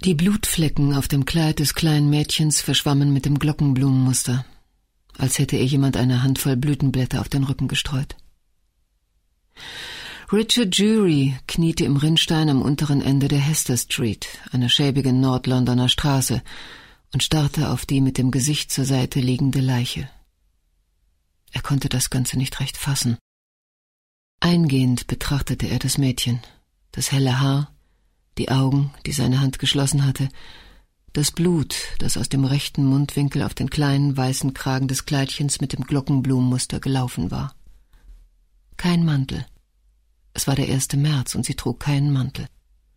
Die Blutflecken auf dem Kleid des kleinen Mädchens verschwammen mit dem Glockenblumenmuster, als hätte ihr jemand eine Handvoll Blütenblätter auf den Rücken gestreut. Richard Jury kniete im Rinnstein am unteren Ende der Hester Street, einer schäbigen Nord-Londoner Straße, und starrte auf die mit dem Gesicht zur Seite liegende Leiche. Er konnte das Ganze nicht recht fassen. Eingehend betrachtete er das Mädchen, das helle Haar, die Augen, die seine Hand geschlossen hatte, das Blut, das aus dem rechten Mundwinkel auf den kleinen weißen Kragen des Kleidchens mit dem Glockenblumenmuster gelaufen war. Kein Mantel. Es war der 1. März und sie trug keinen Mantel.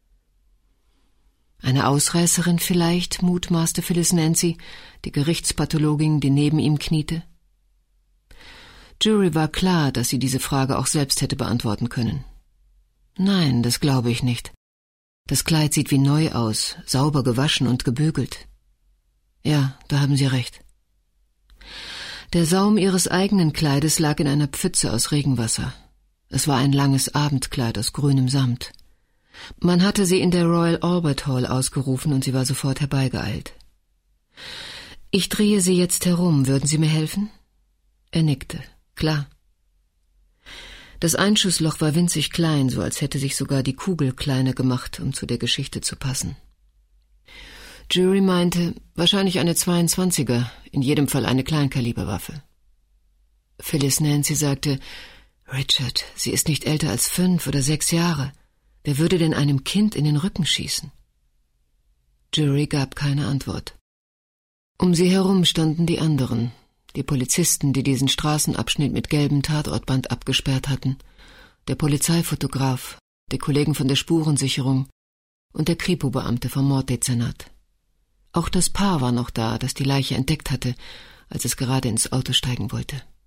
Eine Ausreißerin vielleicht, mutmaßte Phyllis Nancy, die Gerichtspathologin, die neben ihm kniete. Jury war klar, dass sie diese Frage auch selbst hätte beantworten können. Nein, das glaube ich nicht. Das Kleid sieht wie neu aus, sauber gewaschen und gebügelt. Ja, da haben Sie recht. Der Saum ihres eigenen Kleides lag in einer Pfütze aus Regenwasser. Es war ein langes Abendkleid aus grünem Samt. Man hatte sie in der Royal Albert Hall ausgerufen und sie war sofort herbeigeeilt. »Ich drehe Sie jetzt herum, würden Sie mir helfen?« Er nickte. »Klar.« Das Einschussloch war winzig klein, so als hätte sich sogar die Kugel kleiner gemacht, um zu der Geschichte zu passen. Jury meinte, wahrscheinlich eine 22er, in jedem Fall eine Kleinkaliberwaffe. Phyllis Nancy sagte, »Richard, sie ist nicht älter als 5 oder 6 Jahre. Wer würde denn einem Kind in den Rücken schießen?« Jury gab keine Antwort. Um sie herum standen die anderen, die Polizisten, die diesen Straßenabschnitt mit gelbem Tatortband abgesperrt hatten, der Polizeifotograf, die Kollegen von der Spurensicherung und der Kripo-Beamte vom Morddezernat. Auch das Paar war noch da, das die Leiche entdeckt hatte, als es gerade ins Auto steigen wollte.